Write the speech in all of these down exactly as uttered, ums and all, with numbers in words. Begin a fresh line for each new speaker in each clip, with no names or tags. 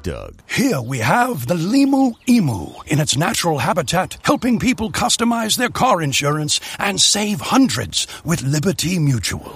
Doug.
Here we have the Limu Emu in its natural habitat, helping people customize their car insurance and save hundreds with Liberty Mutual.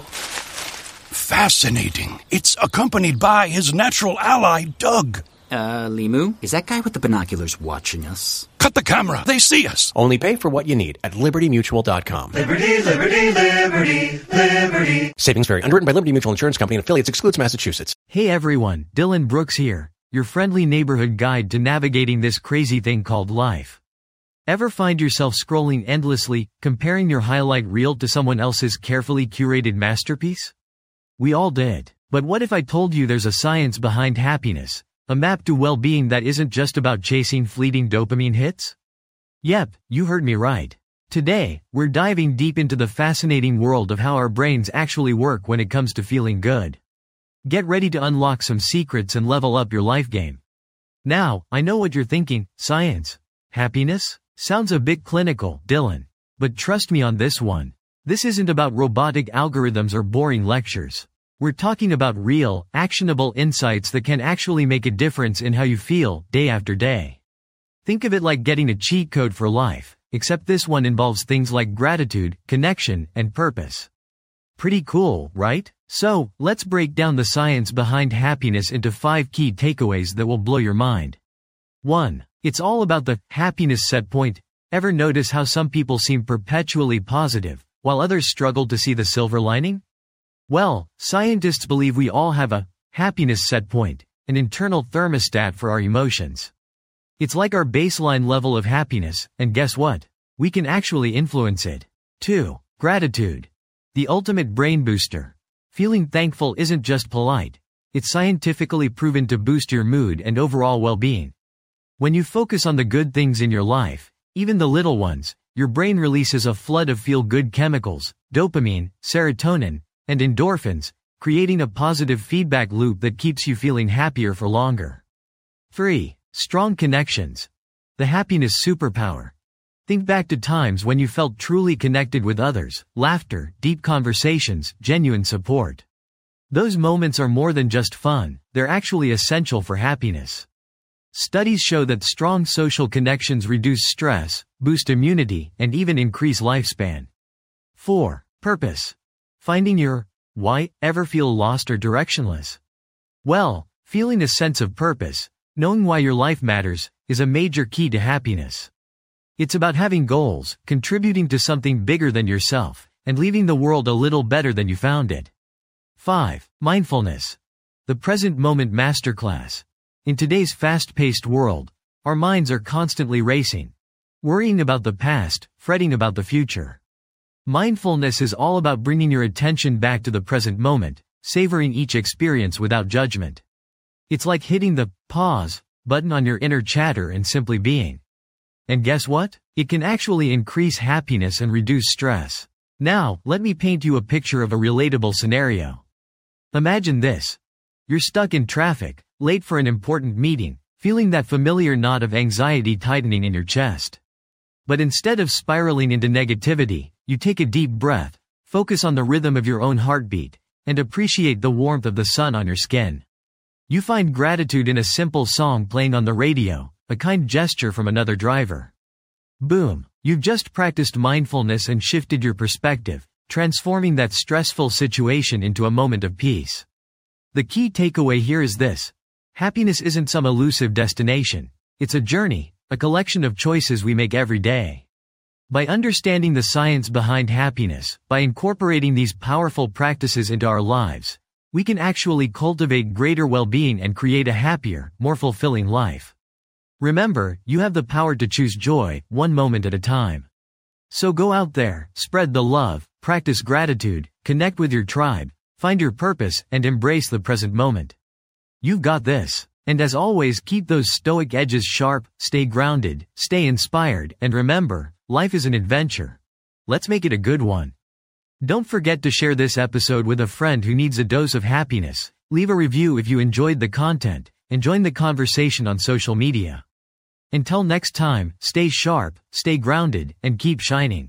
Fascinating. It's accompanied by his natural ally, Doug.
Uh, Limu, is that guy with the binoculars watching us?
Cut the camera. They see us.
Only pay for what you need at liberty mutual dot com.
Liberty, liberty, liberty, liberty.
Savings vary. Underwritten by Liberty Mutual Insurance Company and affiliates. Excludes Massachusetts.
Hey everyone, Dylan Brooks here, your friendly neighborhood guide to navigating this crazy thing called life. Ever find yourself scrolling endlessly, comparing your highlight reel to someone else's carefully curated masterpiece? We all did. But what if I told you there's a science behind happiness? A map to well-being that isn't just about chasing fleeting dopamine hits? Yep, you heard me right. Today, we're diving deep into the fascinating world of how our brains actually work when it comes to feeling good. Get ready to unlock some secrets and level up your life game. Now, I know what you're thinking, science? Happiness? Sounds a bit clinical, Dylan. But trust me on this one. This isn't about robotic algorithms or boring lectures. We're talking about real, actionable insights that can actually make a difference in how you feel, day after day. Think of it like getting a cheat code for life, except this one involves things like gratitude, connection, and purpose. Pretty cool, right? So, let's break down the science behind happiness into five key takeaways that will blow your mind. one. It's all about the happiness set point. Ever notice how some people seem perpetually positive, while others struggle to see the silver lining? Well, scientists believe we all have a happiness set point, an internal thermostat for our emotions. It's like our baseline level of happiness, and guess what? We can actually influence it. two. Gratitude. The ultimate brain booster. Feeling thankful isn't just polite. It's scientifically proven to boost your mood and overall well-being. When you focus on the good things in your life, even the little ones, your brain releases a flood of feel-good chemicals, dopamine, serotonin, and endorphins, creating a positive feedback loop that keeps you feeling happier for longer. three. Strong connections. The happiness superpower. Think back to times when you felt truly connected with others, laughter, deep conversations, genuine support. Those moments are more than just fun, they're actually essential for happiness. Studies show that strong social connections reduce stress, boost immunity, and even increase lifespan. four. Purpose. Finding your why. Ever feel lost or directionless? Well, feeling a sense of purpose, knowing why your life matters, is a major key to happiness. It's about having goals, contributing to something bigger than yourself, and leaving the world a little better than you found it. five. Mindfulness. The present moment masterclass. In today's fast-paced world, our minds are constantly racing, worrying about the past, fretting about the future. Mindfulness is all about bringing your attention back to the present moment, savoring each experience without judgment. It's like hitting the pause button on your inner chatter and simply being. And guess what? It can actually increase happiness and reduce stress. Now, let me paint you a picture of a relatable scenario. Imagine this. You're stuck in traffic, late for an important meeting, feeling that familiar knot of anxiety tightening in your chest. But instead of spiraling into negativity, you take a deep breath, focus on the rhythm of your own heartbeat, and appreciate the warmth of the sun on your skin. You find gratitude in a simple song playing on the radio, a kind gesture from another driver. Boom! You've just practiced mindfulness and shifted your perspective, transforming that stressful situation into a moment of peace. The key takeaway here is this. Happiness isn't some elusive destination. It's a journey, a collection of choices we make every day. By understanding the science behind happiness, by incorporating these powerful practices into our lives, we can actually cultivate greater well-being and create a happier, more fulfilling life. Remember, you have the power to choose joy, one moment at a time. So go out there, spread the love, practice gratitude, connect with your tribe, find your purpose, and embrace the present moment. You've got this. And as always, keep those stoic edges sharp, stay grounded, stay inspired, and remember, life is an adventure. Let's make it a good one. Don't forget to share this episode with a friend who needs a dose of happiness. Leave a review if you enjoyed the content, and join the conversation on social media. Until next time, stay sharp, stay grounded, and keep shining.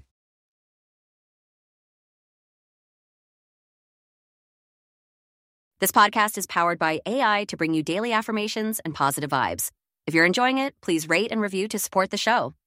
This podcast is powered by A I to bring you daily affirmations and positive vibes. If you're enjoying it, please rate and review to support the show.